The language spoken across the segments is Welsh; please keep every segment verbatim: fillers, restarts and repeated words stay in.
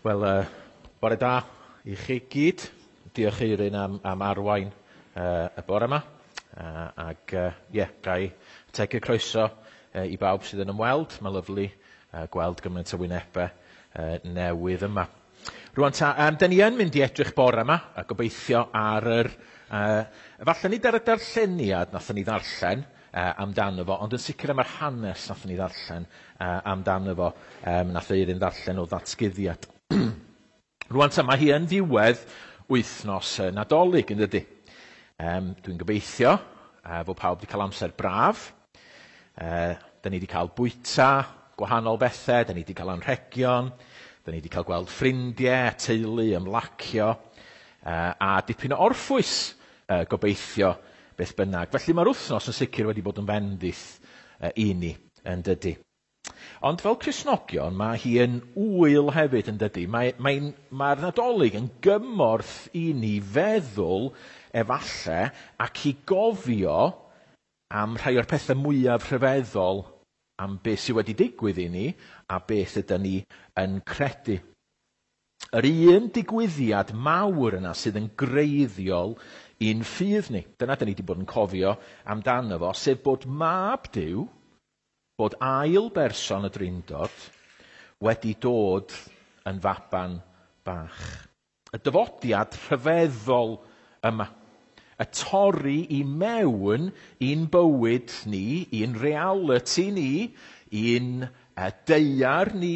Wel, uh, bore da i chi gyd. Diolch Eirin am, am arwain uh, y bore yma. Uh, ac, ie, uh, yeah, gai teg y croeso uh, i bawb sydd yn ymweld. Mae lyflu uh, gweld gymaint o wynebau uh, newydd yma. Rwan ta, um, da ni yn mynd i edrych bore yma a gobeithio ar yr... Uh, falle nid ar y darlleniad nath ni ddarllen uh, amdano fo, ond yn sicr am yr hanes nath ni ddarllen uh, amdano fo. Um, nath Eirin ddarllen o ddatguddiad. Rwan ta, mae hi yn ddiwedd wythnos uh, Nadolig, yn dydy. Um, Dwi'n gobeithio uh, fod pawb wedi cael amser braf. Uh, da ni wedi cael bwyta, gwahanol bethau, da ni wedi cael anrhegion, da ni wedi cael gweld ffrindiau, teulu, ymlacio, uh, a dipyn o orffwys uh, gobeithio beth bynnag. Felly mae'r wythnos yn sicr wedi bod yn bendith uh, i ni, yn dydy. Ond fel Cristnogion, mae hi yn wyl hefyd yn dydy. Mae'r mae, mae Nadolig yn gymorth i ni feddwl efallai ac i gofio am rhai o'r pethau mwyaf rhyfeddol am beth sydd wedi digwydd i ni a beth ydym ni yn credu. Yr un digwyddiad mawr yna sydd yn greiddiol i'n ffydd ni. Dyna dyn ni wedi bod yn cofio amdano fo, sef bod mab Duw, bod ail berson y Drindod wedi dod yn faban bach. Y dyfodiad rhyfeddol yma. Y torri i mewn i'n bywyd ni, i'n reality ni, i'n uh, deiar ni,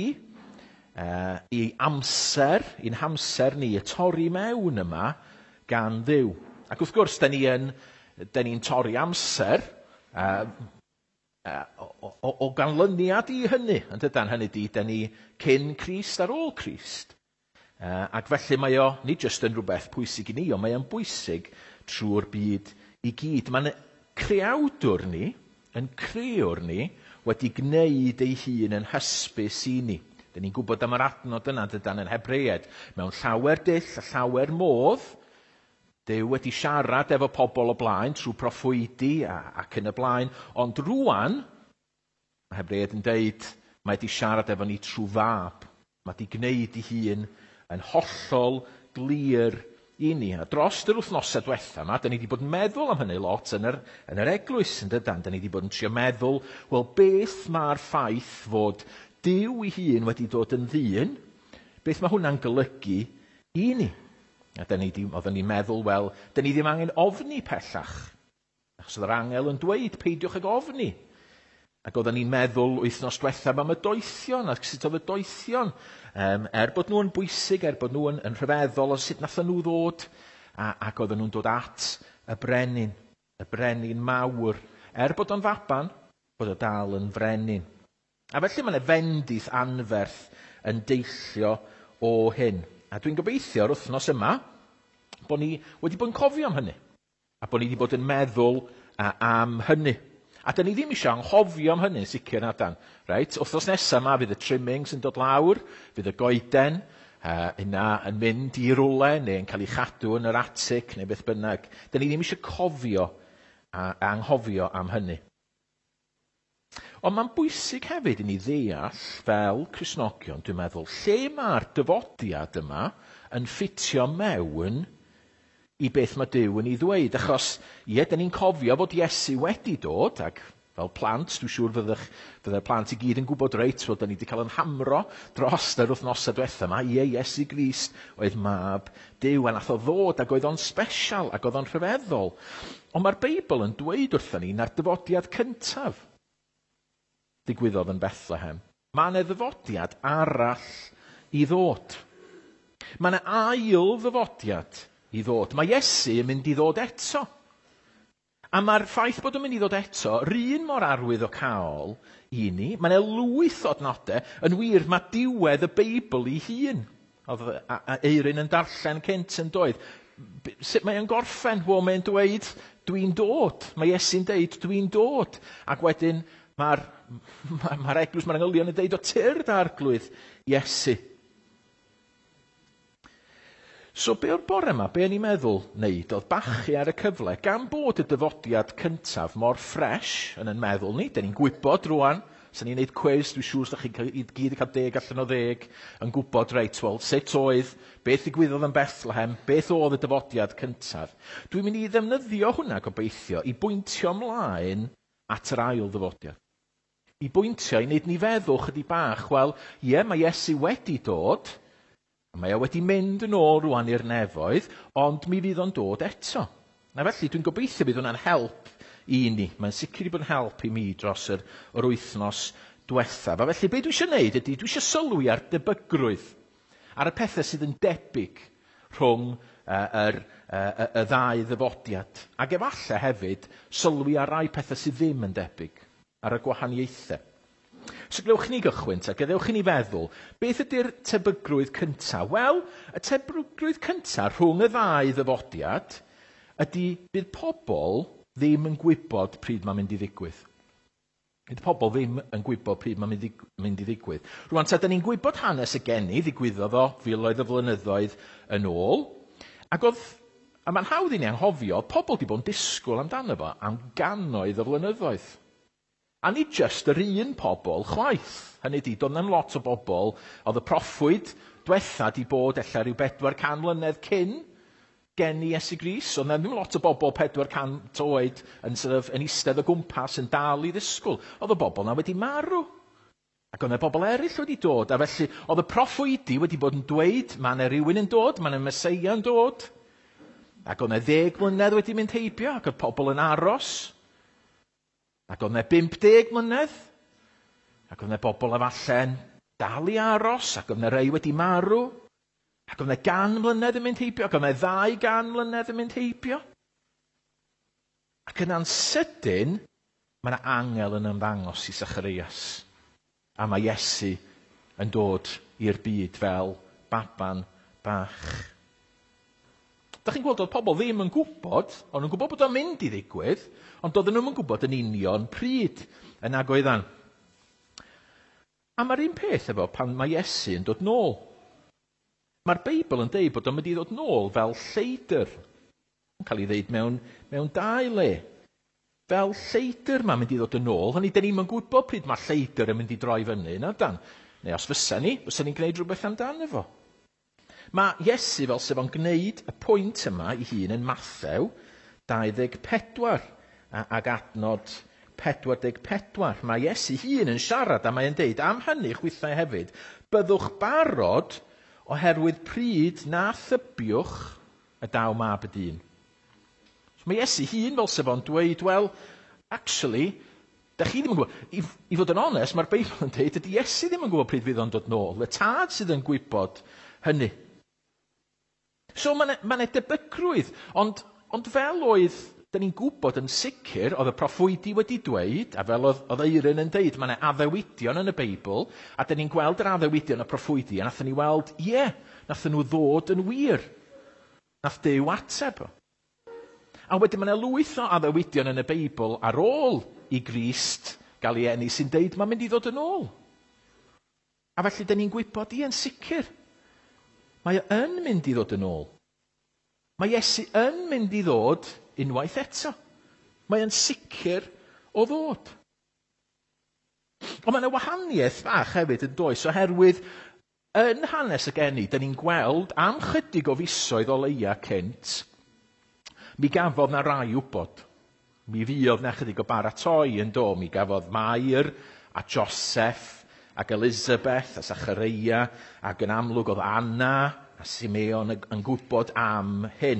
uh, i amser, i'n hamser ni, y torri mewn yma gan Dduw. Ac wrth gwrs, da ni'n ni torri amser, uh, Uh, o, o, o ganlyniad i hynny, yn dydan hynny di, da ni cyn Crist ar ôl Crist. Uh, ac felly mae o nid jyst yn rhywbeth pwysig i ni, ond mae o'n bwysig trwy'r byd i gyd. Mae'n creawdwr ni, yn crewr ni, wedi gwneud ei hun yn hysbys i ni. Da ni'n gwybod am yr adnod yna, dydan yn Hebreaid, mewn llawer dull a llawer modd, Dyw wedi siarad efo pobl o blaen trwy proffwydi ac yn y blaen, ond rwan, mae Hebreaid yn deud, mae wedi siarad efo ni trwy fab. Mae wedi gwneud ei hun yn hollol glir i ni. A dros yr wythnosau diwetha yma, da ni wedi bod yn meddwl am hynny lot yn yr, yn yr eglwys yn dydan. Da ni wedi bod yn trio meddwl, wel, beth mae'r ffaith fod Dyw ei hun wedi dod yn ddyn, beth mae hwnna'n golygu i ni. A da ni oedden ni'n meddwl, wel, da ni ddim angen ofni pellach. Achos oedd yr angel yn dweud, peidiwch ag ofni. Ac oedden ni'n meddwl wythnos diwethaf am y doethion, ac sut oedd y doethion, um, er bod nhw'n bwysig, er bod nhw'n yn rhyfeddol, o sut nath nhw ddod, a, ac oedden nhw'n dod at y brenin, y brenin mawr. Er bod o'n faban, bod o dal yn frenin. A felly mae'n efendith anferth yn deillio o hyn. A dwi'n gobeithio o'r wythnos yma bod ni wedi bod yn cofio am hynny. A bod ni wedi bod yn meddwl uh, am hynny. A da ni ddim eisiau anghofio am hynny, sicr na dan. Right? Wythnos nesaf yma fydd y trimmings yn dod lawr, fydd y goeden uh, yna yn mynd i rwle neu yn cael ei chadw yn yr atig neu beth bynnag. Da ni ddim eisiau cofio a uh, anghofio am hynny. Ond mae'n bwysig hefyd i ni ddeall fel Cristnogion, dwi'n meddwl, lle mae'r dyfodiad yma yn ffitio mewn i beth mae Duw yn ei ddweud. Achos, ie, da ni'n cofio fod Iesu wedi dod, ac fel plant, dwi'n siŵr fyddai'r fydde plant i gyd yn gwybod reit, fod da ni wedi cael yn hamro dros yr wythnosau diwetha yma. Ie, Iesu Grist oedd mab Duw, a nath o ddod, ac oedd o'n special, ac oedd o'n rhyfeddol. Ond mae'r Beibl yn dweud wrthyn ni na'r dyfodiad cyntaf digwyddodd yn Bethlehem. Mae yna ddyfodiad arall i ddod. Mae yna ail ddyfodiad i ddod. Mae Iesu yn mynd i ddod eto. A mae'r ffaith bod yn mynd i ddod eto, rhan mor arwydd o cael i ni, mae yna lwyth o adnodau, yn wir mae diwedd y Beibl i hun. Oedd Eirin yn darllen cynt yn doedd. Sut mae'n gorffen? Wel, mae'n dweud, dwi'n dod. Mae Iesu'n dweud, dwi'n dod. Ac wedyn, Mae'r ma, ma eglwys, mae'r angylion yn deud o tyrd arglwydd Iesu. So be o'r bore yma, be o'n i'n meddwl wneud, oedd bachu ar y cyfle, gan bod y dyfodiad cyntaf mor ffres yn yn meddwl ni, da ni'n gwybod rwan Sa'n ni'n neud cwis, dwi'n siŵr sa'ch chi gyd yn cael deg allan o ddeg yn gwybod, reit, wel, sut oedd, beth ddigwyddodd yn Bethlehem, beth oedd y dyfodiad cyntaf. Dwi'n mynd i ddefnyddio hwnna gobeithio i bwyntio ymlaen at yr ail ddyfodiad. I bwyntio, i wneud ni feddwl chydig bach, wel, ie, mae Iesu wedi dod, mae e wedi mynd yn ôl rwan i'r nefoedd, ond mi fydd o'n dod eto. Na felly, dwi'n gobeithio bydd hwnna'n help i ni. Mae'n sicr i bod yn help i mi dros yr, yr wythnos diwethaf. A felly, be dwi eisiau gwneud ydy, dwi eisiau sylwi ar debygrwydd, ar y pethau sydd yn debyg rhwng uh, yr, uh, y ddau ddyfodiad. Ac efallai hefyd, sylwi ar rai pethau sydd ddim yn debyg, ar y gwahaniaethau. So glywch ni gychwyn, ta, gadewch i ni feddwl, beth ydy'r tebygrwydd cyntaf? Wel, y tebygrwydd cyntaf rhwng y ddau ddyfodiad ydy bydd pobl ddim yn gwybod pryd mae'n mynd i ddigwydd. Bydd pobl ddim yn gwybod pryd mae'n mynd i ddigwydd. Rwan, ta, da ni'n gwybod hanes y geni, ddigwyddodd o filoedd o flynyddoedd yn ôl, ac oedd, a mae'n hawdd i ni anghofio, pobl wedi bod yn disgwyl amdano fo am gannoedd o flynyddoedd. A ni just yr un pobl chwaith. Hynny ydi, doedd na'm lot o bobl, oedd y proffwyd diwetha di bod ella rhyw bedwar can mlynedd cyn geni Iesu Grist. Oedd na'm lot o bobl pedwar cant oed yn, sort of, yn eistedd o gwmpas yn dal i ddisgwyl. Oedd y bobl na wedi marw. Ac oedd y bobl eraill wedi dod. A felly, oedd y proffwydi wedi bod yn dweud, mae yna rhywun yn dod, mae yna Meseia yn dod. Ac oedd yna ddeg mlynedd wedi mynd heibio, ac oedd pobl yn aros. Ac oedd yna bimp deg mlynedd, ac oedd yna bobl efalle'n dal i aros, ac oedd yna rei wedi marw, ac oedd yna gan mlynedd yn mynd heibio, ac oedd yna ddau gan mlynedd yn mynd heibio. Ac yn ansydyn, mae yna angel yn ymddangos i Sacharias, a mae Iesu yn dod i'r byd fel baban bach. Da chi'n gweld oedd pobl ddim yn gwybod, ond yn gwybod bod o'n mynd i ddigwydd, ond doedden nhw'n gwybod yn union pryd yn agweddan. A mae'r un peth efo pan mae Iesu yn dod nôl. Mae'r Beibl yn deud bod o'n mynd i ddod nôl fel Lleidr. Yn cael ei ddeud mewn, mewn dau le. Fel Lleidr mae'n mynd i ddod yn ôl. Hynny, da ni'n gwybod pryd mae Lleidr yn mynd i droi fyny, na dan? Neu os fysa ni, fysa ni'n gwneud rhywbeth amdano fo. Mae Iesu fel sef o'n gwneud y pwynt yma i hun yn Mathew dau ddeg pedwar ag adnod pedwar deg pedwar. Mae Iesu hun yn siarad a mae'n deud am hynny chwythau hefyd, byddwch barod oherwydd pryd na thybiwch y daw mab y dyn. So mae Iesu hun fel sef o'n dweud, wel, actually, da chi ddim yn gwybod, i, i fod yn onest, mae'r Beibl yn deud, ydy Iesu ddim yn gwybod pryd fydd o'n dod nôl. Y tad sydd yn gwybod hynny. So mae'n ma debygrwydd, ond, ond fel oedd, da ni'n gwybod yn sicr, oedd y proffwydi wedi dweud, a fel oedd, oedd Eirin yn deud, mae'n addewidion yn y Beibl, a da ni'n gweld yr addewidion y proffwydi, a nathon ni weld, ie, yeah, nathon nhw ddod yn wir. Nath Duw ateb. A wedyn mae'n lwyth o addewidion yn y Beibl ar ôl i Grist gael ei eni sy'n deud, mae'n mynd i ddod yn ôl. A felly da ni'n gwybod, ie, yn sicr. Mae yn mynd i ddod yn ôl. Mae Iesu yn mynd i ddod unwaith eto. Mae yn sicr o ddod. Ond mae yna wahaniaeth fach hefyd yn does, oherwydd yn hanes y geni, da ni'n gweld am chydig o fisoedd o leia cynt, mi gafodd na rai wybod. Mi fuodd na chydig o baratoi yn do, mi gafodd Mair a Joseph, ac Elizabeth a Zacharia, ac yn amlwg oedd Anna a Simeon yn gwybod am hyn.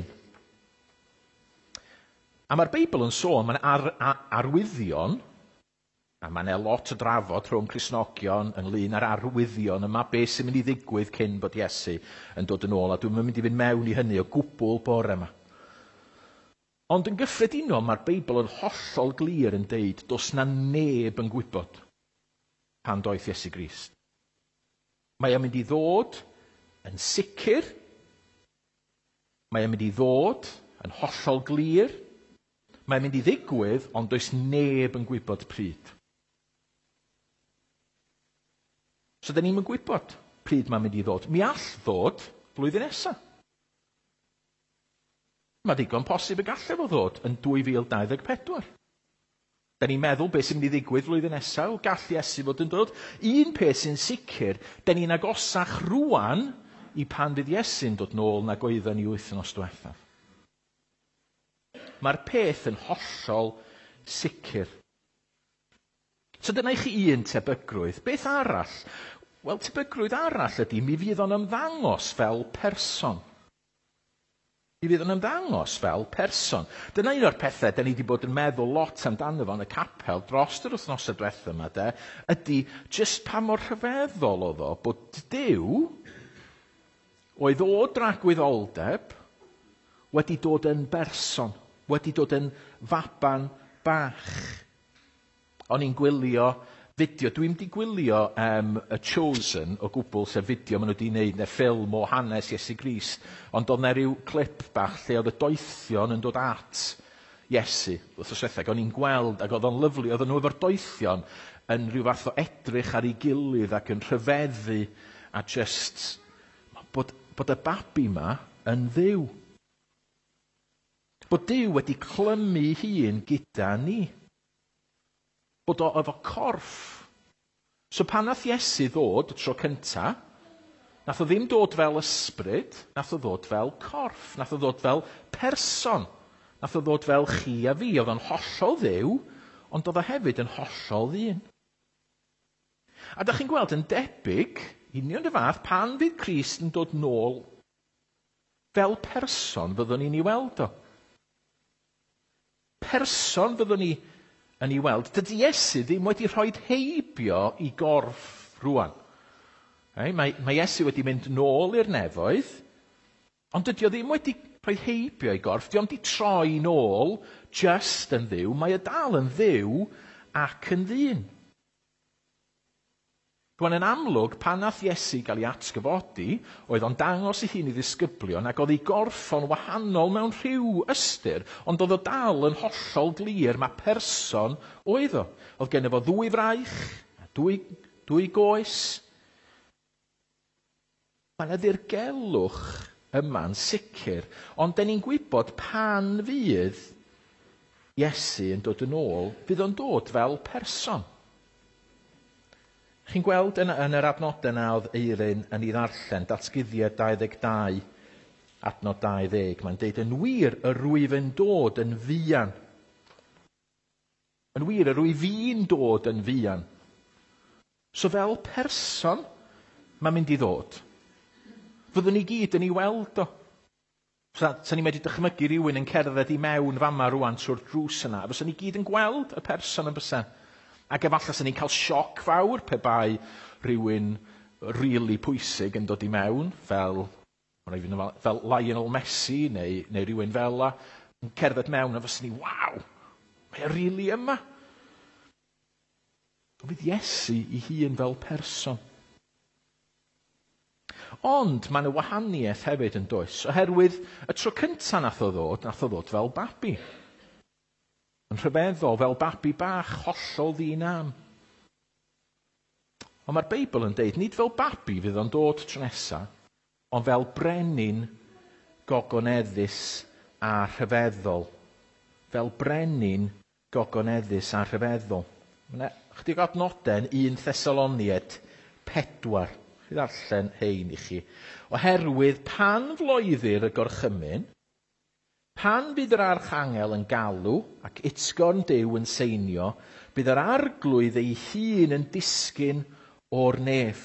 A mae'r Beibl yn sôn, mae'n ar, ar, arwyddion, a mae'n lot o drafod rhwng Cristnogion ynglyn â'r arwyddion yma, beth sy'n mynd i ddigwydd cyn bod Iesu yn dod yn ôl, a dwi'n mynd i fynd mewn i hynny o gwbl bore yma. Ond yn gyffredinol, mae'r Beibl yn hollol glir yn deud, does na neb yn gwybod pan doeth Iesu Grist. Mae e'n mynd i ddod yn sicr, mae e'n mynd i ddod yn hollol glir, mae e'n mynd i ddigwydd, ond does neb yn gwybod pryd. So, da ni'n gwybod pryd mae'n mynd i ddod. Mi all ddod blwyddyn nesaf. Mae digon posib y gallai fo ddod yn dwy fil dau ddeg pedwar. Da ni'n meddwl beth sy'n mynd i ddigwydd flwyddyn nesaf, o gall Iesu fod yn dod. Un peth sy'n sicr, da ni'n agosach rwan i pan fydd Iesu'n dod nôl nag oedden ni wythnos diwethaf. Mae'r peth yn hollol sicr. So dyna i chi un tebygrwydd. Beth arall? Wel, tebygrwydd arall ydy, mi fydd o'n ymddangos fel person. Mi fydd o'n ymddangos fel person. Dyna un o'r pethau da ni wedi bod yn meddwl lot amdano fo yn y capel dros yr wythnosau diwethaf yma, de, ydy jyst pa mor rhyfeddol oedd o bod Duw oedd o dragwyddoldeb wedi dod yn berson, wedi dod yn faban bach. O'n i'n gwylio fideo, dwi'n di gwylio um, y Chosen o gwbl, sef fideo maen nhw wedi gwneud, neu ffilm o hanes Iesu Grist, ond oedd na ryw clip bach lle oedd y doethion yn dod at Iesu, wrth yswetheg, o'n i'n gweld, ac oedd o'n lyflu, oedd nhw efo'r doethion yn rhyw fath o edrych ar ei gilydd ac yn rhyfeddu, a just bod, bod y babi yma yn dduw. Bod Duw wedi clymu hun gyda ni. Bod o efo corff. So pan nath Iesu ddod y tro cynta, nath o ddim dod fel ysbryd, nath o ddod fel corff, nath o ddod fel person, nath o ddod fel chi a fi. Oedd o'n hollol dduw, ond oedd o hefyd yn hollol ddyn. A da chi'n gweld yn debyg, union y fath, pan fydd Crist yn dod nôl fel person fyddwn ni'n ei weld o. Person fyddwn ni yn ei weld. Dydy Iesu ddim wedi rhoi heibio i gorff rwan. Right? Mae, mae Iesu wedi mynd nôl i'r nefoedd, ond dydy o ddim wedi rhoi heibio i gorff. Di ond di troi nôl just yn dduw. Mae e dal yn dduw ac yn ddyn. Rwan yn amlwg, pan nath Iesu gael ei atgyfodi, oedd o'n dangos ei hun i ddisgyblion, ac oedd ei gorffon wahanol mewn rhyw ystyr, ond oedd o dal yn hollol glir, mae person oedd o. Oedd gen efo ddwy fraich, dwy, dwy goes. Mae yna ddirgelwch yma'n sicr, ond da ni'n gwybod pan fydd Iesu yn dod yn ôl, fydd o'n dod fel person. Chi'n gweld yn, yn yr adnodau na oedd Eirin yn ei ddarllen, datguddiad dau ddeg dau, adnod dau ddeg, mae'n deud, yn wir y rwyf yn dod yn fuan. Yn wir y rwyf fi'n dod yn fuan. So fel person, mae'n mynd i ddod. Fyddwn ni gyd yn ei weld o. Sa, sa ni wedi dychmygu rhywun yn cerdded i mewn fama rwan trwy'r drws yna, fyddwn ni gyd yn gweld y person yn bysen. Ac efallai sy'n ni'n cael sioc fawr pe bai rhywun rili pwysig yn dod i mewn, fel, fel Lionel Messi neu, neu rhywun fel la, yn cerdded mewn a fyddwn ni, waw, mae e rili yma. Fydd Iesu ei hun fel person. Ond mae yna wahaniaeth hefyd yn does, oherwydd y tro cyntaf nath o ddod, nath o ddod fel babi. Yn rhyfeddol, fel babi bach, hollol ddyn-am. Ond mae'r Beibl yn deud, nid fel babi fydd o'n dod tro nesaf, ond fel brenin gogoneddus a rhyfeddol. Fel brenin gogoneddus a rhyfeddol. Mae chdig adnodau yn un Thessalonied pedwar. Chi ddarllen hein i chi. Oherwydd pan floeddir y gorchymyn, pan bydd yr archangel yn galw ac utgorn Duw yn seinio, bydd yr arglwydd ei hun yn disgyn o'r nef.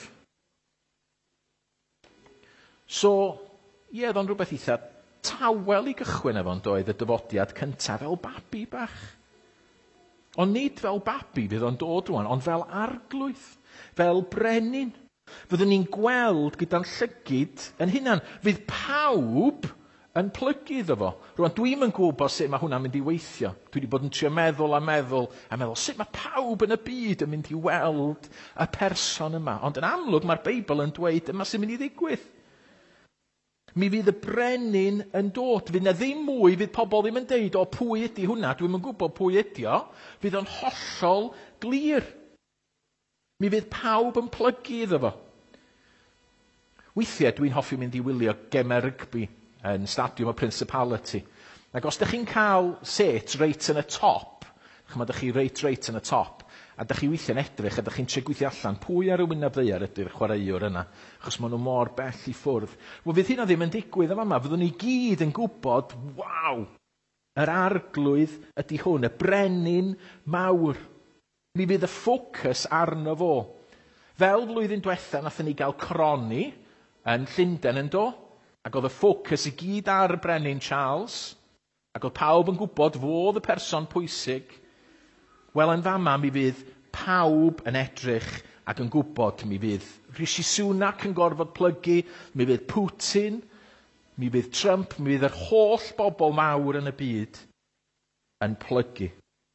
So, ie, oedd o'n rhywbeth eitha tawel i gychwyn efo'n doedd y dyfodiad cyntaf fel babi bach. Ond nid fel babi fydd o'n dod rwan, ond fel arglwydd, fel brenin. Fyddwn ni'n gweld gyda'n llygyd yn hunan. Fydd pawb yn plygu iddo fo. Rwan, dwi'm yn gwybod sut mae hwnna'n mynd i weithio. Dwi wedi bod yn trio meddwl a meddwl, a meddwl sut mae pawb yn y byd yn mynd i weld y person yma. Ond yn amlwg mae'r Beibl yn dweud yma sy'n mynd i ddigwydd. Mi fydd y brenin yn dod. Fydd na ddim mwy, fydd pobl ddim yn deud, o pwy ydy hwnna, dwi'm yn gwybod pwy ydy o. Fydd o'n hollol glir. Mi fydd pawb yn plygu iddo fo. Weithiau dwi'n hoffi mynd i wylio gemau rygbi yn Stadiwm y Principality. Ac os ydych chi'n cael set reit yn y top, Chymod, ydych chi reit reit yn y top, a ydych chi weithio'n edrych, a ydych chi'n trio gweithio allan pwy ar y wyneb ddaear ydy'r chwaraewr yna, achos maen nhw mor bell i ffwrdd. Wel, fydd hynna ddim yn digwydd yma, fyddwn ni gyd yn gwybod, waw, yr arglwydd ydy hwn, y brenin mawr. Mi fydd y ffocws arno fo. Fel flwyddyn diwetha nathon ni gael croni yn Llundain yn do, ac oedd y ffocws i gyd ar y brenin Charles, ac oedd pawb yn gwybod fodd y person pwysig. Wel, yn fama mi fydd pawb yn edrych ac yn gwybod mi fydd Rishi Sunak yn gorfod plygu, mi fydd Putin, mi fydd Trump, mi fydd yr holl bobl mawr yn y byd yn plygu.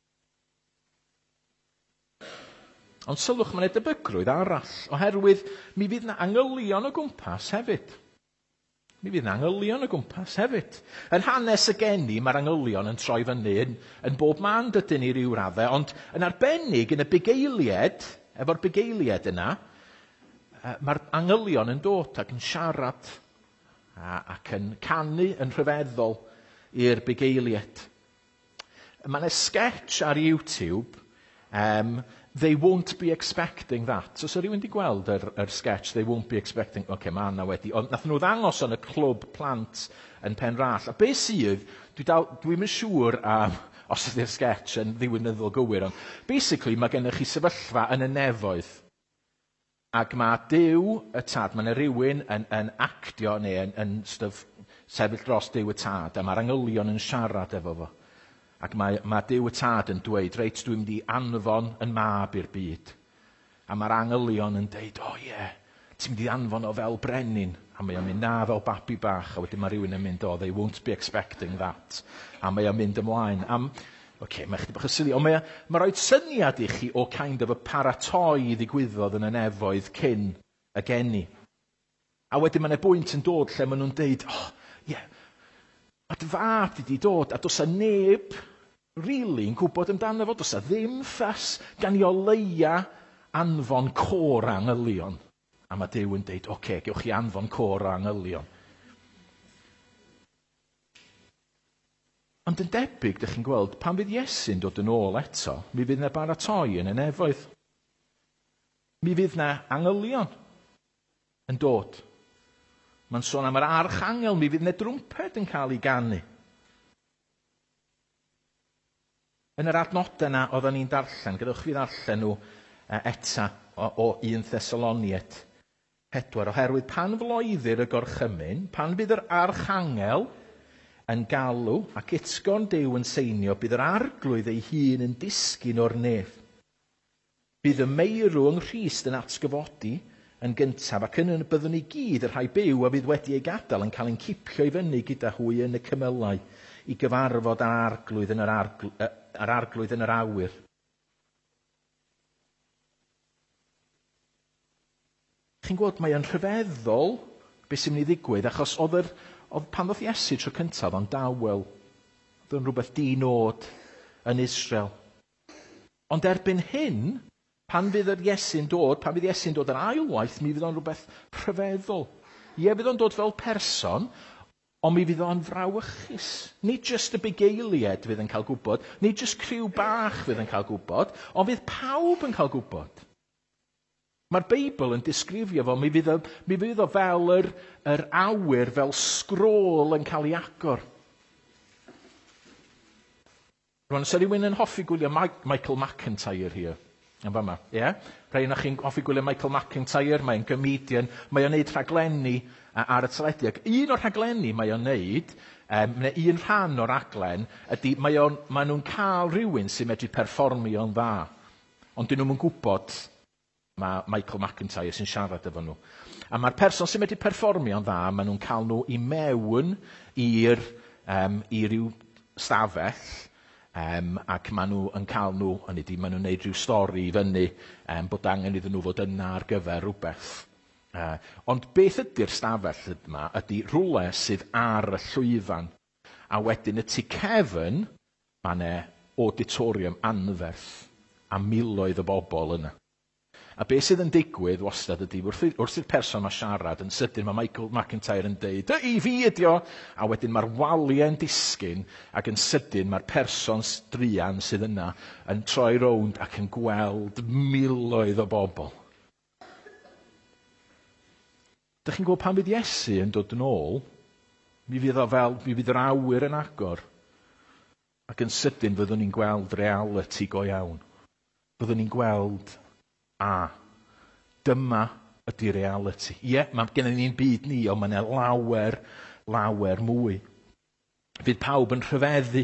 Ond sylwch, mae'n debygrwydd arall, oherwydd mi fydd na angylion o gwmpas hefyd. Mi fydd na angylion o gwmpas hefyd. Yn hanes y geni, mae'r angylion yn troi fyny yn, yn bob man dydyn ni ryw raddau, ond yn arbennig yn y bugeiliad, efo'r bugeiliad yna, mae'r angylion yn dod ac yn siarad ac yn canu yn rhyfeddol i'r bugeiliad. Mae'n sketch ar YouTube, um, They won't be expecting that. So, so rhywun wedi gweld yr, yr sketch, they won't be expecting, oce, okay, mae yna wedi, ond nath nhw ddangos yn y clwb plant yn Penrall. A be sydd, dwi'n dwi yn siŵr um, os ydy'r sketch yn ddiwynyddol gywir, ond basically mae gennych chi sefyllfa yn y nefoedd. Ac mae Duw y tad, mae yna rhywun yn, yn actio neu yn, yn stuff, sefyll dros Duw y tad, a mae'r angylion yn siarad efo fo. Ac mae, mae Duw y tad yn dweud, reit, dwi'n mynd i anfon yn mab i'r byd. A mae'r angylion yn dweud, o ie, yeah, ti'n mynd i anfon o fel brenin. A mae o'n mynd na fel babi bach, a wedyn mae rhywun yn mynd, o, they won't be expecting that. A mae o'n mynd ymlaen. Am, oce, okay, mae chdi bach y syli, ond mae, mae rhaid syniad i chi o kind of y paratoi ddigwyddodd yn y nefoedd cyn y geni. A wedyn mae'n y bwynt yn dod lle maen nhw'n dweud, oh, ie, yeah, Mae dy fab wedi dod, a does a neb really yn gwybod amdano fo, does a ddim ffas gan i o leia anfon cor angylion. A mae Duw yn dweud, oce, okay, gewch chi anfon cor angylion. Ond yn debyg, ydych chi'n gweld, pan fydd Iesu'n dod yn ôl eto, mi fydd na baratoi yn y nefoedd. Mi fydd na angylion yn dod. Mae'n sôn am yr archangel, mi fydd na drwmped yn cael ei ganu. Yn yr adnodau yna, oedden ni'n darllen, gadewch fi ddarllen nhw eta o, o un Thessaloniaid pedwar, oherwydd pan floeddir y gorchymyn, pan bydd yr archangel yn galw ac utgon Duw yn seinio, bydd yr arglwydd ei hun yn disgyn o'r nef. Bydd y meirw yng Nghrist yn atgyfodi yn gyntaf, ac yn byddwn ni gyd yr rhai byw a fydd wedi ei gadael yn cael ein cipio i fyny gyda hwy yn y cymylau i gyfarfod ar arglwydd yn yr, argl ar arglwydd yn yr awyr. Chi'n gwybod, mae yn rhyfeddol beth sy'n mynd i ddigwydd, achos oedd yr, oedd pan ddoth Iesu tro cyntaf o'n dawel, oedd yn rhywbeth dinod yn Israel. Ond erbyn hyn, pan fydd yr Iesu'n dod, pan fydd Iesu'n dod yn ailwaith, mi fydd o'n rhywbeth rhyfeddol. Ie, fydd o'n dod fel person, ond mi fydd o'n frawychus. Nid jyst y bugeiliad fydd yn cael gwybod, nid jyst criw bach fydd yn cael gwybod, ond fydd pawb yn cael gwybod. Mae'r Beibl yn disgrifio fo, mi fydd o, mi fydd o fel yr, yr awyr, fel sgrôl yn cael ei agor. Rwan, os rhywun yn hoffi gwylio Michael McIntyre here, yn fama, ie? Yeah? Rhaid na chi'n hoffi gwylio Michael McIntyre, mae'n gymedian, mae o'n neud rhaglenni ar y teledu. Un o'r rhaglenni mae o'n neud, um, neu un rhan o'r raglen, ydy mae, on, mae nhw'n cael rhywun sy'n medru perfformio'n dda. Ond dyn nhw'n gwybod mae Michael McIntyre sy'n siarad efo nhw. A mae'r person sy'n medru perfformio'n dda, mae nhw'n cael nhw i mewn i'r um, i ryw stafell, Um, ac maen nhw yn cael nhw, yn ydy, maen nhw'n neud rhyw stori i fyny, um, bod angen iddyn nhw fod yna ar gyfer rhywbeth. Uh, ond beth ydy'r stafell yma, ydy rhywle sydd ar y llwyfan. A wedyn y tu cefn, mae yna auditorium anferth, a miloedd o bobl yna. A beth sydd yn digwydd wastad ydy, wrth, wrth i'r person mae siarad yn sydyn, mae Michael McIntyre yn deud, dy i fi ydi o, a wedyn mae'r waliau'n disgyn, ac yn sydyn mae'r person druan sydd yna yn troi rownd ac yn gweld miloedd o bobl. Dych chi'n gwybod pan fydd Iesu yn dod yn ôl, mi fydd o fel, mi fydd yr awyr yn agor, ac yn sydyn fyddwn ni'n gweld reality go iawn. Fyddwn ni'n gweld, a, dyma ydy reality. Ie, yeah, mae gennym ni'n byd ni, ond mae'n lawer, lawer mwy. Fydd pawb yn rhyfeddu.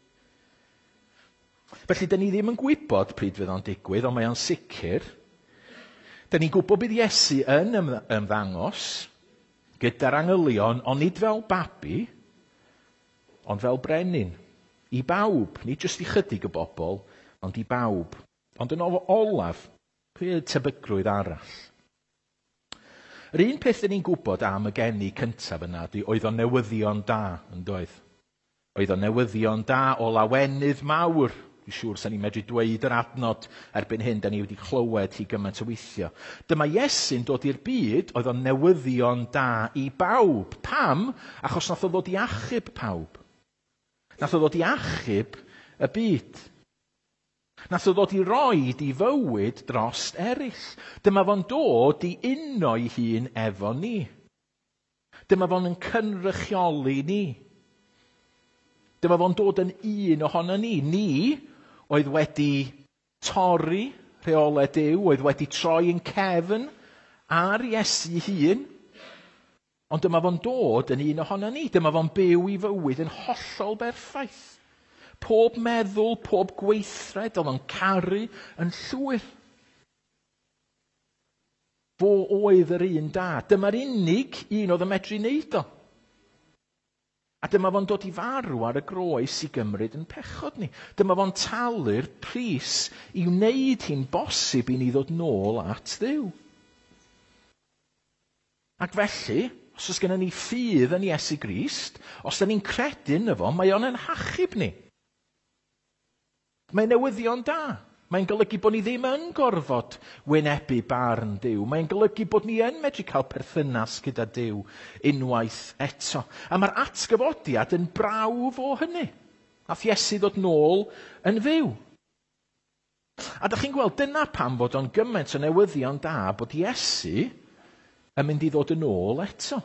Felly, dyn ni ddim yn gwybod pryd fydd o'n digwydd, ond mae o'n sicr. Dyn ni'n gwybod bydd Iesu yn ymddangos gyda'r angylion, ond nid fel babi, ond fel brenin. I bawb, nid jyst i chydig y bobl, ond i bawb. Ond yn olaf, pwy yw tebygrwydd arall? Yr un peth dyn ni'n gwybod am y geni cyntaf yna, oedd o newyddion da, yn doedd? Oedd o newyddion da o lawenydd mawr. Dwi'n siŵr sa'n ni'n medru dweud yr adnod erbyn hyn, da ni wedi clywed hi gymaint o weithio. Dyma Iesu'n dod i'r byd, oedd o newyddion da i bawb. Pam? Achos nath o ddod i achub pawb. Nath o ddod i achub y byd. Nath o ddod i roed i fywyd drost eraill. Dyma fo'n dod i uno'i hun efo ni. Dyma fo'n yn cynrychioli ni. Dyma fo'n dod yn un ohono ni. Ni oedd wedi torri rheolau Duw, oedd wedi troi yn cefn ar Iesu hun. Ond dyma fo'n dod yn un ohono ni. Dyma fo'n byw i fywyd yn hollol berffaith. Pob meddwl, pob gweithred, oedd o'n caru yn llwyr. Fo oedd yr un da. Dyma'r unig un oedd yn medru wneud o. A dyma fo'n dod i farw ar y groes i gymryd yn pechod ni. Dyma fo'n talu'r pris i wneud hi'n bosib i ni ddod nôl at Dduw. Ac felly, os oes gennym ni ffydd yn Iesu Grist, os da ni'n credu yn fo, mae o'n yn hachub ni. Mae'n newyddion da. Mae'n golygu bod ni ddim yn gorfod wynebu barn Duw. Mae'n golygu bod ni yn medru cael perthynas gyda Duw unwaith eto. A mae'r atgyfodiad yn brawf o hynny. Nath Iesu ddod nôl yn fyw. A dych chi'n gweld, dyna pam fod o'n gymaint o newyddion da bod Iesu yn mynd i ddod yn ôl eto.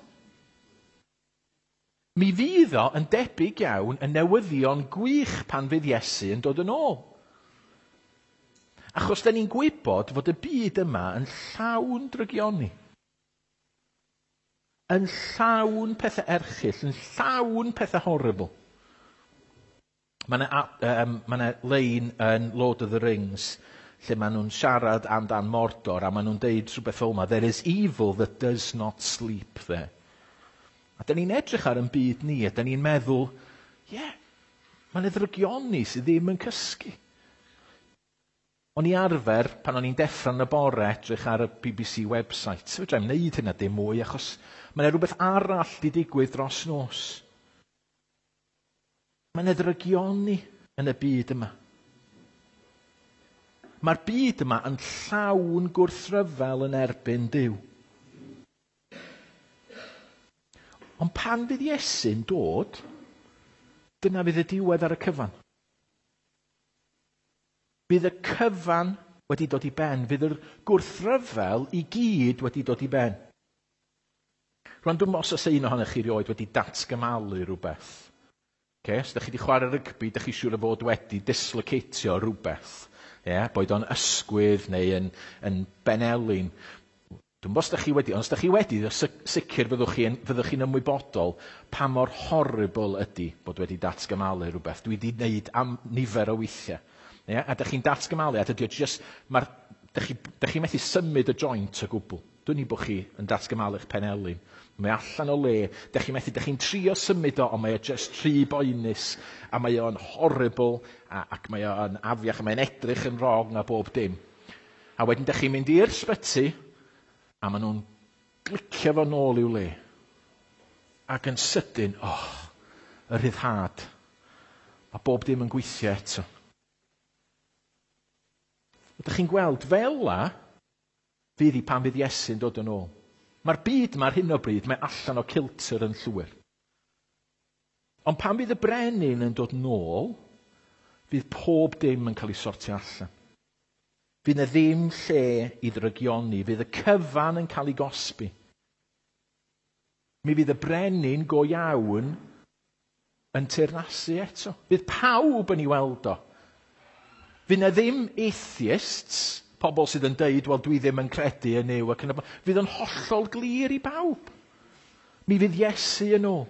Mi fydd o yn debyg iawn yn newyddion gwych pan fydd Iesu yn dod yn ôl. Achos da ni'n gwybod fod y byd yma yn llawn drygioni. Yn llawn pethau erchyll, yn llawn pethau horrible. Mae yna um, ma lein yn Lord of the Rings lle maen nhw'n siarad amdan Mordor a maen nhw'n deud rhywbeth fel yma, there is evil that does not sleep there. A da ni'n edrych ar yn byd ni, a da ni'n meddwl, ie, yeah, mae'n ddrygioni sydd ddim yn cysgu. O'n i arfer, pan o'n i'n deffro'n y bore edrych ar y B B C website, so fedra i'n wneud hynna dim mwy, achos mae'n rhywbeth arall di digwydd dros nos. Mae'n ddrygioni yn y byd yma. Mae'r byd yma yn llawn gwrthryfel yn erbyn Duw. Ond pan fydd Iesu'n dod, dyna fydd y diwedd ar y cyfan. Bydd y cyfan wedi dod i ben, fydd yr gwrthryfel i gyd wedi dod i ben. Rwan dwi'n os oes un ohonych chi rioed wedi datgymalu rhywbeth. Okay? Os ydych chi wedi chwarae rygbi, ydych chi siŵr o fod wedi dislocatio rhywbeth. Yeah? Boed o'n ysgwydd neu yn, yn benelin. Dwi'n bod os ydych chi wedi, ond os ydych chi wedi, sicr fyddwch chi, fyddwch chi'n ymwybodol pa mor horrible ydy bod wedi datgymalu rhywbeth. Dwi wedi gwneud am nifer o weithiau. Yeah? A ydych chi'n datgymalu, a dydy o just, mae'r, ydych chi, chi methu symud y joint o gwbl. Dwi'n ni bod chi yn datgymalu'ch penelin. Mae allan o le, ydych chi methu, ydych chi'n trio symud o, ond mae o just rhy boenus, a mae o'n horrible, a, ac mae o'n afiach, a mae'n edrych yn wrong a bob dim. A wedyn ydych chi'n mynd i'r sbyty, a maen nhw'n glicio fo nôl i'w le. Ac yn sydyn, oh, y rhyddhad. A bob dim yn gweithio eto. Ydych chi'n gweld fel la, fydd hi pan fydd Iesu'n dod yn ôl. Mae'r byd mae'r hyn o bryd, mae allan o kilter yn llwyr. Ond pan fydd y brenin yn dod nôl, fydd pob dim yn cael ei sortio allan. Fydd yna ddim lle i ddrygioni, fydd y cyfan yn cael ei gosbi. Mi fydd y brenin go iawn yn teyrnasu eto. Fydd pawb yn ei weld o. Fydd yna ddim atheists, pobl sydd yn deud, wel, dwi ddim yn credu yn yw, ac yn y... fydd yn hollol glir i bawb. Mi fydd Iesu yn ôl.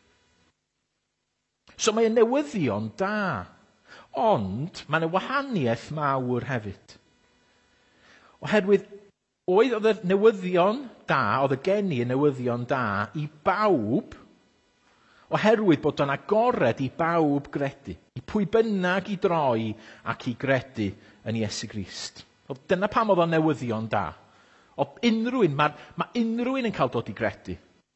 So mae y newyddion da, ond mae yna wahaniaeth mawr hefyd. Oherwydd, oedd oedd y newyddion da, oedd y geni y newyddion da i bawb, oherwydd bod o'n agored i bawb gredu, i pwy bynnag i droi ac i gredu yn Iesu Grist. Dyna pam oedd o'n newyddion da. O unrhyw un, mae, mae unrhyw un yn cael dod i gredu.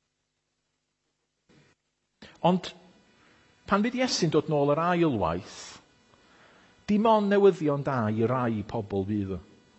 Ond pan fydd Iesu'n dod nôl yr ail waith, dim ond newyddion da i rai pobl fydd o.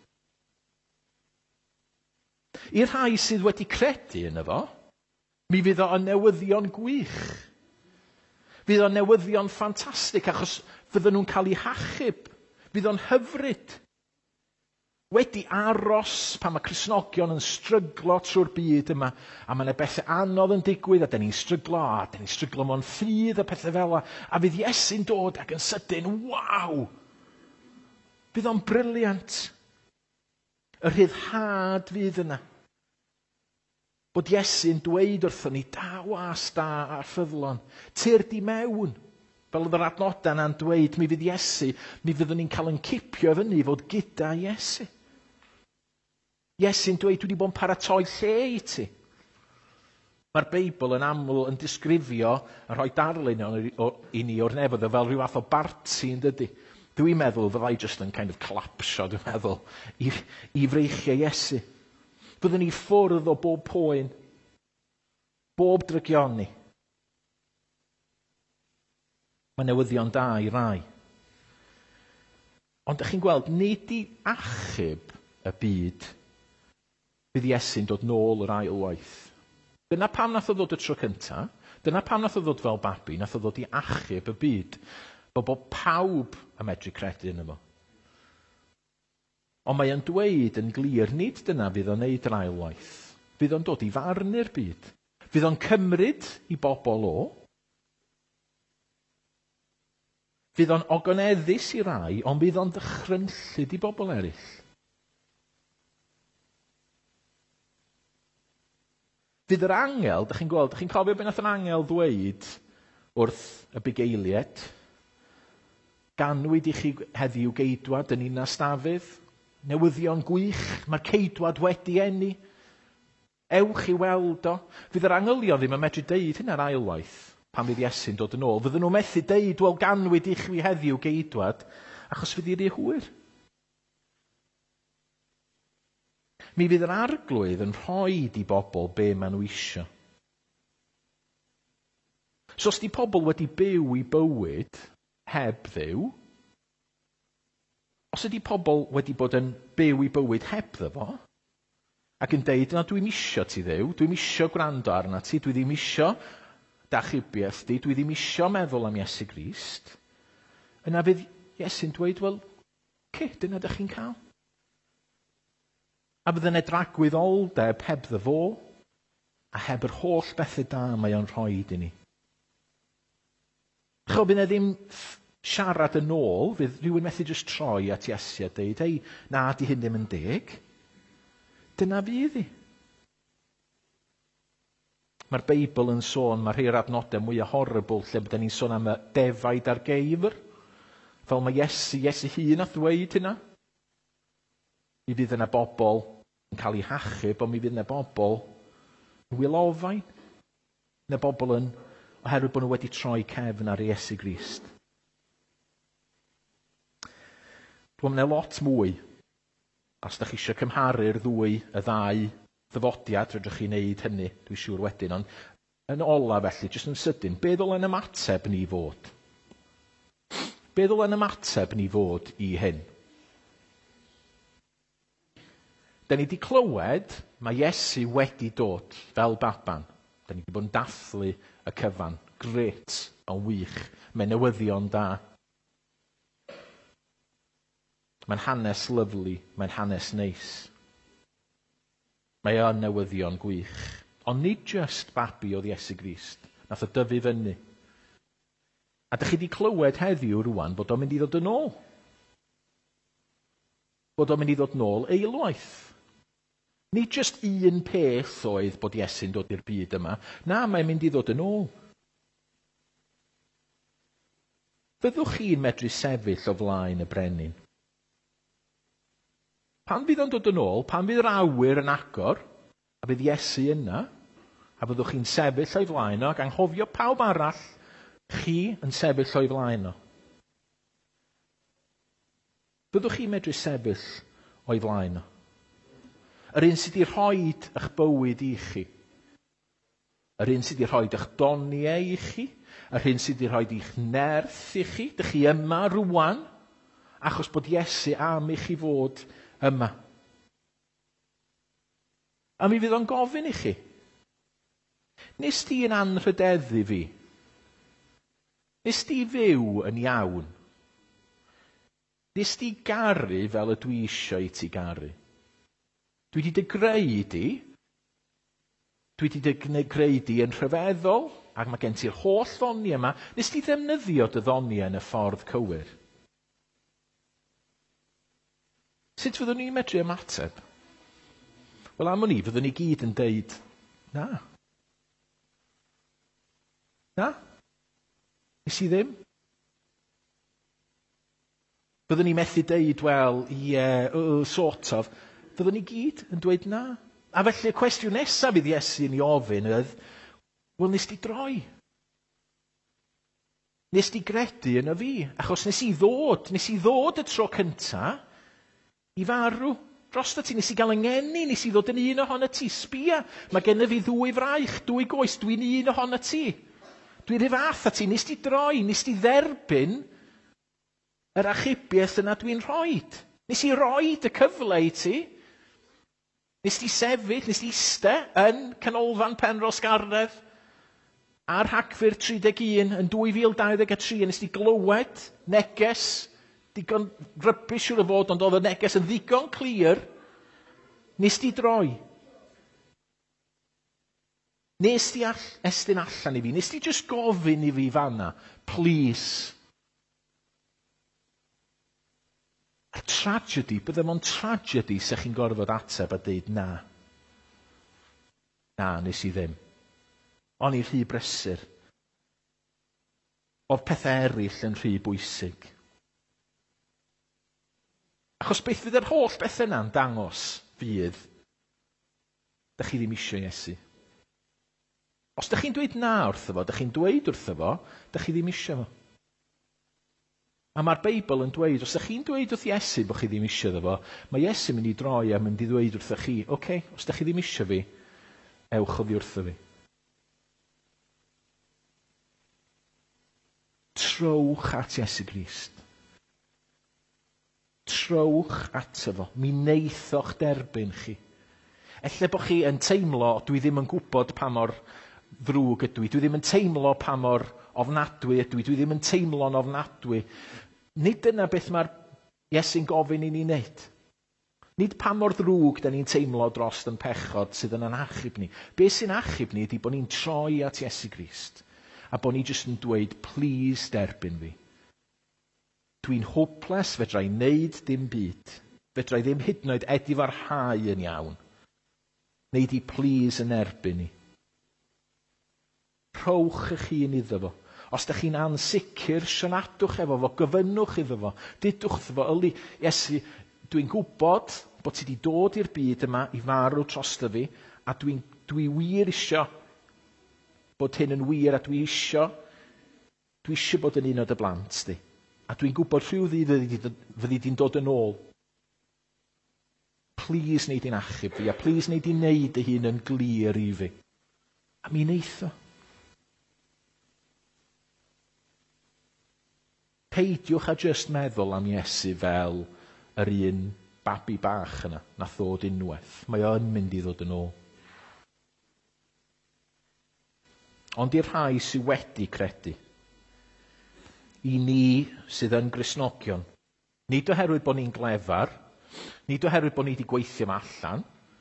I'r rhai sydd wedi credu yn efo, mi fydd o yn newyddion gwych. Fydd o'n newyddion ffantastig, achos fydden nhw'n cael eu hachub. Fydd o'n hyfryd. Wedi aros pan mae Cristnogion yn stryglo trwy'r byd yma, a mae yna bethau anodd yn digwydd, a da ni'n stryglo, a da ni'n stryglo mewn ffydd a pethau fel yna, a fydd Iesu'n dod ac yn sydyn, waw! Fydd o'n briliant. Y rhyddhad fydd yna. Bod Iesu'n dweud wrthon ni, da was da a ffyddlon, tyr di mewn. Fel oedd yr adnodau yna'n dweud, mi fydd Iesu, mi fyddwn ni'n cael yn cipio fyny fod gyda Iesu. Iesu'n dweud, dwi wedi bod yn paratoi lle i ti. Mae'r Beibl yn aml yn disgrifio a rhoi darlun i ni o'r nefoedd fel rhyw fath o barti yn dydy. Dwi'n meddwl fyddai just yn kind of clapsio, dwi'n meddwl, i, i freichiau Iesu. Byddwn ni ffwrdd o bob poen, bob drygioni. Mae newyddion da i rai. Ond ydych chi'n gweld, nid i achub y byd, bydd Iesu'n dod nôl yr ail waith. Dyna pam nath o ddod y tro cynta, dyna pam nath o ddod fel babi, nath o ddod i achub y byd, bod bod pawb yn medru credu yn efo. Ond mae o'n dweud yn glir, nid dyna fydd o'n neud yr ail waith. Fydd o'n dod i farnu'r byd. Fydd o'n cymryd i bobl o, fydd o'n ogoneddus i rai, ond bydd o'n dychrynllyd i bobl eraill. Fydd yr angel, dych chi'n gweld, dych chi'n cofio beth nath yr angel ddweud wrth y bugeiliad? Ganwyd i chi heddiw geidwad yn Ninas Dafydd, newyddion gwych, mae'r ceidwad wedi enni. Ewch i weld o. Fydd yr angylion ddim yn medru deud hynna'r ailwaith pan fydd Iesu'n dod yn ôl. Fydden nhw'n methu deud, wel, ganwyd i chi heddiw geidwad, achos fydd i'r hwyr. Mi fydd yr arglwydd yn rhoi i bobl be maen nhw isio. So os di pobl wedi byw i bywyd heb ddew, os ydy pobl wedi bod yn byw i bywyd heb ddew, ac yn deud, na dwi'n isio ti ddew, dwi'n isio gwrando arna ti, dwi ddim isio dachubiaeth di, dwi ddim isio meddwl am Iesu Grist, yna fydd Iesu'n dweud, wel, ce, dyna dych chi'n cael. A bydd yna dragwyddoldeb heb ddo, a heb yr holl bethau da mae o'n rhoi i ni. Cho, bydd yna ddim siarad yn ôl, fydd rhywun methu jyst troi at Iesu a deud, ei, na, di hyn ddim yn deg. Dyna fydd hi. Mae'r Beibl yn sôn, mae rhai'r adnodau mwyaf horrible lle byddwn ni'n sôn am y defaid a'r geifr. Fel mae Iesu, Iesu hun a ddweud hynna. Mi fydd yna bobl yn cael eu hachub, ond mi fydd yna bobl yn wylofain. Yna bobl yn, oherwydd bod nhw wedi troi cefn ar Iesu Grist. Dwi'n meddwl lot mwy, os ydych chi eisiau cymharu'r ddwy, y ddau ddyfodiad, rydych chi'n neud hynny, dwi'n siŵr wedyn, ond yn ola felly, jyst yn sydyn, be ddylai'n ymateb ni fod? Be ddylai'n ymateb ni fod i hyn? Da ni wedi clywed mae Iesu wedi dod fel baban. Da ni wedi bod yn dathlu y cyfan. Grêt, ond wych. Mae'n newyddion da. Mae'n hanes lyflu, mae'n hanes neis. Mae o'n newyddion gwych. Ond nid just babi oedd Iesu Grist. Nath o dyfu fyny. A dych chi wedi clywed heddiw rwan bod o'n mynd i ddod yn ôl. Bod o'n mynd i ddod yn ôl eilwaith. Nid just un peth oedd bod Iesu'n dod i'r byd yma. Na, mae'n mynd i ddod yn ôl. Fyddwch chi'n medru sefyll o flaen y brenin? Pan fydd o'n dod yn ôl, pan fydd yr awyr yn agor, a bydd Iesu yna, a byddwch chi'n sefyll o'i flaen o, ac anghofio pawb arall, chi yn sefyll o'i flaen o. Byddwch chi'n medru sefyll o'i flaen o. Yr un sydd wedi rhoi eich bywyd i chi. Yr un sydd wedi rhoi eich doniau i chi. Yr un sydd wedi rhoi eich nerth i chi. Dych chi yma rwan, achos bod Iesu am i chi fod yma. A mi fydd o'n gofyn i chi. Nes ti yn anrhydeddu fi? Nes ti fyw yn iawn? Nes ti garu fel y dwi eisiau i ti garu? Dwi wedi dy greu di. Dwi wedi dy greu di yn rhyfeddol, ac mae gen ti'r holl ddoni yma. Nes ti ddefnyddio dy ddoni yn y ffordd cywir? Sut fyddwn ni'n medru ymateb? Wel, am ni, fyddwn ni gyd yn deud, na. Na? Nes i ddim? Fyddwn ni methu deud, wel, yeah, uh, sort of. Fyddwn ni gyd yn dweud na. A felly y cwestiwn nesaf bydd Iesu yn ei ofyn oedd, wel, nes ti droi? Nes ti gredu yn y fi? Achos nes i ddod, nes i ddod y tro cynta i farw. Drosta ti, nes i gael yngeni, nes i ddod yn un ohono ti. Sbia, mae gen i fi ddwy fraich, dwy goes, dwi'n un ohono ti. Dwi'n rhyw fath a ti, nes ti droi, nes ti dderbyn yr achubiaeth yna dwi'n rhoi. Nes i roi y cyfle i ti. Nes ti sefyll, nes ti iste yn canolfan Penros Garnedd ar Rhagfyr tri deg un yn dwy fil dau ddeg tri, nes ti glywed neges digon rybys siŵr o fod, ond oedd y neges yn ddigon clir. Nes ti droi. Nes ti all, estyn allan i fi. Nes ti just gofyn i fi fanna, please. A tragedy, bydde mo'n tragedy se chi'n gorfod ateb a deud na. Na, nes i ddim. O'n i rhy brysur. Oedd pethau eraill yn rhy bwysig. Achos beth fydd yr holl beth yna'n dangos fydd, dych chi ddim eisiau Iesu. Os dych chi'n dweud na wrtho fo, dych chi'n dweud wrtho fo, dych chi ddim eisiau fo. A mae'r Beibl yn dweud, os ydych chi'n dweud wrth Iesu bod chi ddim eisiau fo, mae Iesu mynd i droi a mynd i ddweud wrtho chi, oce, okay, os dych chi ddim eisiau fi, ewch oddi wrtho fi. Trowch at Iesu Grist. Trowch ato fo. Mi neithoch derbyn chi. Ella bod chi yn teimlo, dwi ddim yn gwybod pa mor ddrwg ydw i. Dwi ddim yn teimlo pa mor ofnadwy ydw i. Dwi ddim yn teimlo'n ofnadwy. Nid dyna beth mae'r Iesu'n gofyn i ni wneud. Nid pa mor ddrwg da ni'n teimlo dros yn pechod sydd yn achub ni. Be sy'n achub ni ydy bod ni'n troi at Iesu Grist. A bod ni jyst yn dweud, please derbyn fi. Dwi'n hopeless, fedra i wneud dim byd. Fedra i ddim hyd yn oed edifarhau yn iawn. Neu di please yn erbyn ni. Rhowch eich hun iddo fo. Os ydych chi'n ansicr, sianadwch efo fo, gyfynnwch iddo fo. Dydwch iddo fo, yli, Iesu, dwi'n gwybod bod ti wedi dod i'r byd yma i farw trosto fi, a dwi'n dwi wir isio bod hyn yn wir, a dwi isio, dwi isio bod yn un o dy blant di. A dwi'n gwybod rhyw ddydd fyddi di'n dod yn ôl. Please neud i'n achub fi, a please neud i'n neud y hun yn glir i fi. A mi neitho. Peidiwch a just meddwl am Iesu fel yr un babi bach yna, nath ddod unwaith. Mae o yn mynd i ddod yn ôl. Ond i'r rhai sydd wedi credu, i ni sydd yn Gristnogion, nid oherwydd bod ni'n glefar, nid oherwydd bod ni wedi gweithio yma allan,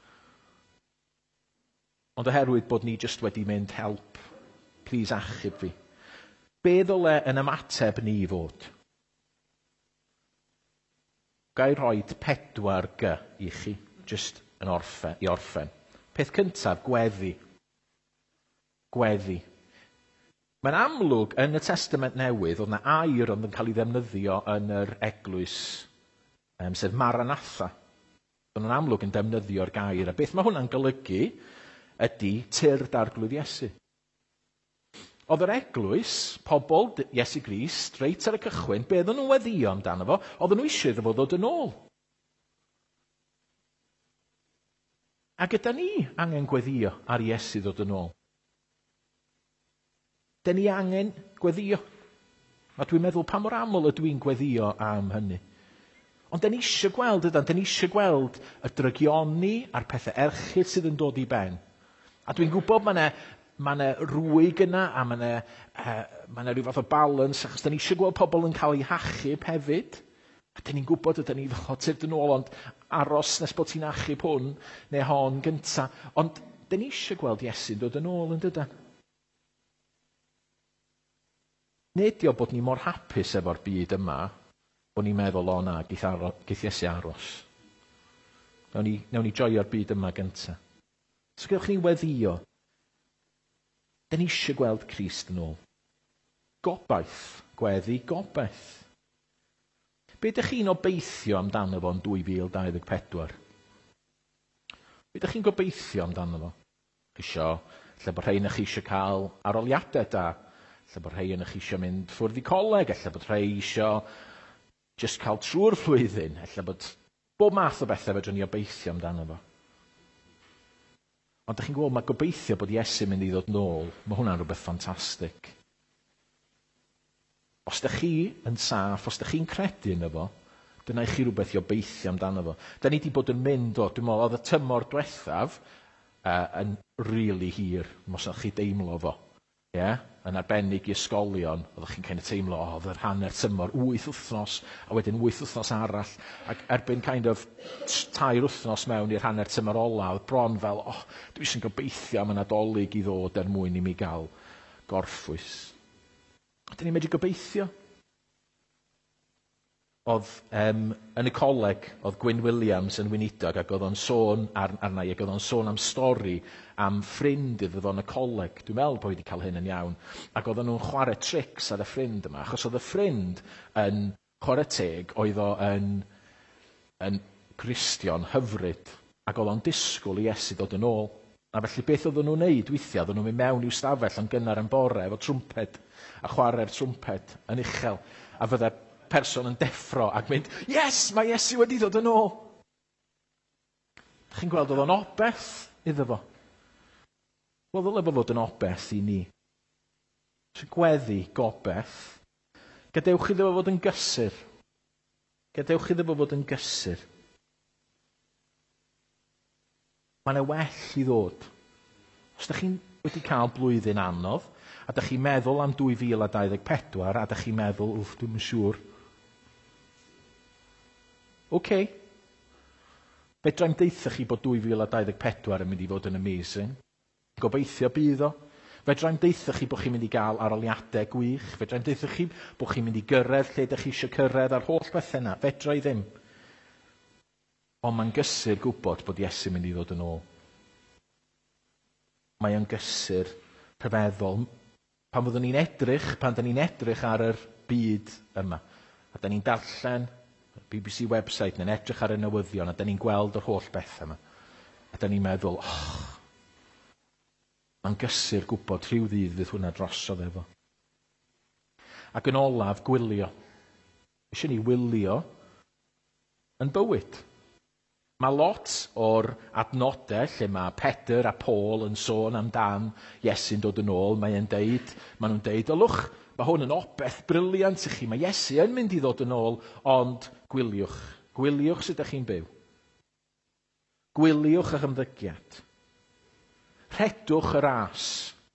ond oherwydd bod ni jyst wedi mynd help, please achub fi. Be ddyle yn ymateb ni fod? Gai roed pedwar G i chi, jyst yn orffen, i orffen. Peth cyntaf, gweddi. Gweddi. Mae'n amlwg yn y Testament Newydd, oedd yna air ond yn cael ei ddefnyddio yn yr eglwys, um, sef Maranatha. Oedd yna'n amlwg yn defnyddio'r gair. A beth mae hwnna'n golygu ydy tyrd arglwydd Iesu. Oedd yr eglwys, pobl Iesu Grist, reit ar y cychwyn, be oedden nhw'n weddio amdano fo, oedden nhw eisiau iddo fo ddod yn ôl. A gyda ni angen gweddio ar Iesu ddod yn ôl. Da ni angen gweddio. A dwi'n meddwl pa mor aml ydw i'n gweddio am hynny. Ond da ni eisiau gweld ydan, da ni eisiau gweld y drygioni a'r pethau erchyll sydd yn dod i ben. A dwi'n gwybod mae yna ma rwyg yna a mae yna uh, ma rhyw fath o balans, achos da ni eisiau gweld pobl yn cael eu hachub hefyd. A da ni'n gwybod ydyn ni fod tyrd yn ôl, ond aros nes bod ti'n achub hwn neu hon gynta. Ond da ni eisiau gweld Iesu'n dod yn ôl yn dydan. Nid yw bod ni mor hapus efo'r byd yma, bod ni'n meddwl o na, geith, aro, geith Iesu aros. Nawn ni, nawn ni joio'r byd yma gynta. So gewch ni weddio. Da ni eisiau gweld Crist yn ôl. Gobaith, gweddi, gobaith. Be ydych chi'n obeithio amdano fo yn dwy fil dau ddeg pedwar? Be ydych chi'n gobeithio amdano fo? Isio, lle bod rhain chi eisiau cael aroliadau da, lle bod rhai yn eich eisiau mynd ffwrdd i coleg, lle bod rhai eisiau just cael trwy'r flwyddyn, lle bod bob math o bethau fedrwn ni obeithio amdano fo. Ond ydych chi'n gwybod, mae gobeithio bod Iesu'n mynd i ddod nôl, mae hwnna'n rhywbeth ffantastig. Os ydych chi yn saff, os ydych chi'n credu yno fo, dyna i chi rhywbeth i obeithio amdano fo. Da ni wedi bod yn mynd o, dwi'n meddwl, oedd y tymor diwethaf uh, yn rili hir, os ydych chi deimlo fo. Yeah? Yn arbennig i ysgolion, oeddech chi'n kind of teimlo, o, oedd yr hanner tymor, wyth wythnos, a wedyn wyth wythnos arall, ac erbyn kind of tair wythnos mewn i'r hanner tymor ola, oedd bron fel, o, oh, dwi eisiau gobeithio am y Nadolig i ddod er mwyn i mi gael gorffwys. Dyn ni'n medru gobeithio. Oedd um, yn y coleg, oedd Gwyn Williams yn weinidog, ac oedd o'n sôn ar, arna i, ac oedd o'n sôn am stori am ffrind iddo fo yn y coleg. Dwi'n meddwl bod wedi cael hyn yn iawn. Ac oedd nhw'n chwarae trics ar y ffrind yma, achos oedd y ffrind yn chwarae teg, oedd o yn, yn Gristion hyfryd, ac oedd o'n disgwyl i Iesu dod yn ôl. A felly beth oedd nhw'n neud weithiau, oedd nhw'n mynd mewn i'w stafell yn gynnar yn bore efo trwmped, a chwarae'r trwmped yn uchel, a fydda'r person yn deffro ac mynd, yes, mae Iesu wedi dod yn ôl. Chi'n gweld, oedd o'n obeth iddo fo. Wel, ddyle fo fod yn obeth i ni. Sy'n gweddi gobeth. Gadewch iddo fo fod yn gysur. Gadewch iddo fo fod yn gysur. Mae'n e well i ddod. Os ydych chi'n wedi cael blwyddyn anodd, a ydych chi'n meddwl am dwy fil a dau ddeg pedwar, a ydych chi'n meddwl, wff, dwi'n yn siŵr. Oce. Okay. Fedrai'm deitha chi bod dwy fil a dau ddeg pedwar yn mynd i fod yn amazing. Gobeithio bydd o. Fedrai'm deitha chi bod chi'n mynd i gael aroliadau gwych. Fedrai'm deitha chi bod chi'n mynd i gyrraedd lle ydych chi eisiau cyrraedd ar holl bethau yna. Fedra i ddim. Ond mae'n gysur gwybod bod Iesu'n mynd i ddod yn ôl. Mae'n gysur rhyfeddol. Pan fyddwn ni'n edrych, pan da ni'n edrych ar yr byd yma, a da ni'n darllen B B C website neu'n edrych ar y newyddion, a da ni'n gweld yr holl beth yma. A da ni'n meddwl, oh, mae'n gysur gwybod rhyw ddydd fydd hwnna drosodd efo. Ac yn olaf, gwylio. Eisiau ni wylio yn bywyd. Mae lot o'r adnodau lle mae Pedr a Paul yn sôn amdan Iesu'n dod yn ôl, mae'n deud, maen nhw'n deud, olwch, mae hwn yn obeth briliant i chi, mae Iesu yn mynd i ddod yn ôl, ond gwyliwch, gwyliwch sut ydych chi'n byw. Gwyliwch eich ymddygiad. Rhedwch y ras.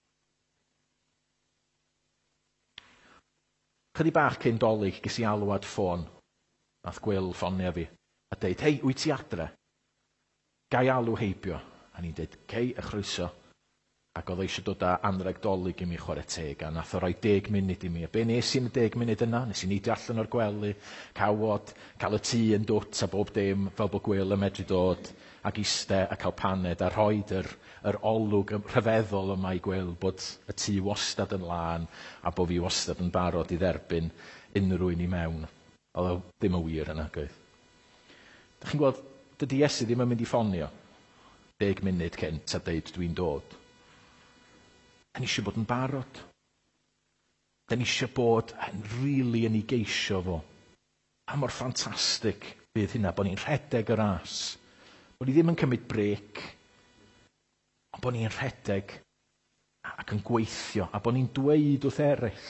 Chydig bach cyn dolyg ges i alwad ffôn. Nath Gwyl ffonio fi. A deud, hei, wyt ti adre? Gai alw heibio. A ni'n deud, cei, y chroeso. Ac oedd eisiau dod â anreg dolyg i mi chwarae teg. A nath o roi deg munud i mi. A be nes i'n y deg munud yna? Nes i neidio allan o'r gwely, cawod, cael y tŷ yn dwt a bob dim, fel bod Gwyl yn medru dod, ac iste a cael paned, a rhoid yr, yr olwg rhyfeddol yma i Gwyl, bod y tŷ wastad yn lan, a bod fi wastad yn barod i dderbyn unrhyw un i mewn. Oedd o ddim yn wir yna, gwyth. Dych chi'n gweld, dydy Iesu ddim yn mynd i ffonio deg munud cynt a deud dwi'n dod. Da ni eisiau bod yn barod. Da ni eisiau bod yn rili yn ei geisio fo. A mor ffantastig bydd hynna, bod ni'n rhedeg y ras. Bod ni ddim yn cymryd brec, ond bod ni'n rhedeg ac yn gweithio, a bod ni'n dweud wrth eraill.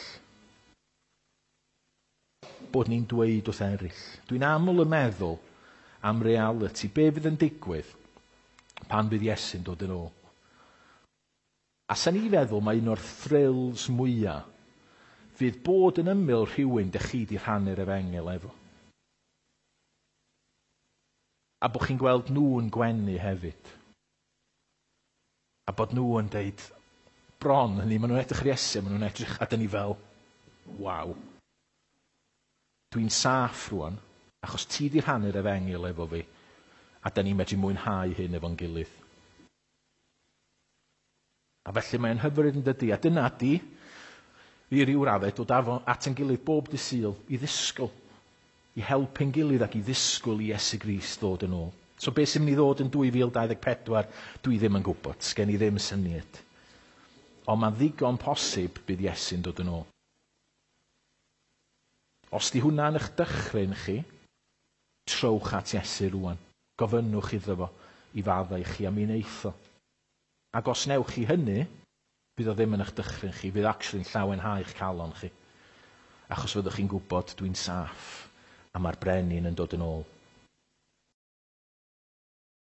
Bod ni'n dweud wrth eraill. Dwi'n aml yn meddwl am reality, be fydd yn digwydd pan bydd Iesu'n dod yn ôl. A sa'n ni feddwl mae un o'r thrills mwyaf fydd bod yn ymyl rhywun dych chi di rhannu'r efengel efo. A bod chi'n gweld nhw'n gwenu hefyd. A bod nhw yn deud, bron, hynny, maen nhw'n edrych ar Iesu, maen nhw'n edrych, a dyn ni fel, waw. Dwi'n saff rwan, achos ti di rhannu'r efengel efo fi, a dyn ni'n medru mwynhau hyn efo'n gilydd. A felly mae'n hyfryd yn dydy, a dyna di, i ryw raddau, dod at yn gilydd bob dy Sul i ddisgwyl, i helpu'n gilydd ac i ddisgwyl i Iesu Grist ddod yn ôl. So beth sy'n mynd i ddod yn dwy fil dau ddeg pedwar, dwi ddim yn gwybod, sgen i ddim syniad. Ond mae'n ddigon posib bydd Iesu'n dod yn ôl. Os di hwnna'n eich dychryn chi, trowch at Iesu rwan. Gofynnwch iddo fo i faddau chi am un eithon. Ac os newch chi hynny, bydd o ddim yn eich dychryn chi, bydd actually'n llawenhau eich calon chi. Achos fyddwch chi'n gwybod dwi'n saff, a mae'r brenin yn dod yn ôl.